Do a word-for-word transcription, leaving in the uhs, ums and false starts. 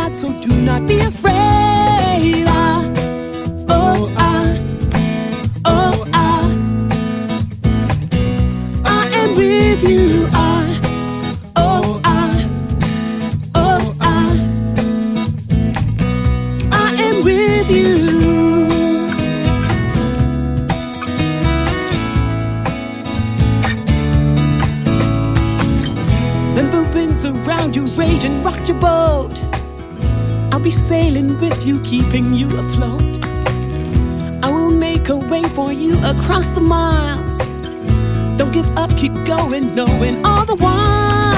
God, so do not be afraid. Ah, oh, ah, oh, ah, I am with you. Ah, oh, ah, oh, ah, I am with you. Around you, rage and rock your boat. I'll be sailing with you, keeping you afloat. I will make a way for you across the miles. Don't give up, keep going, knowing all the while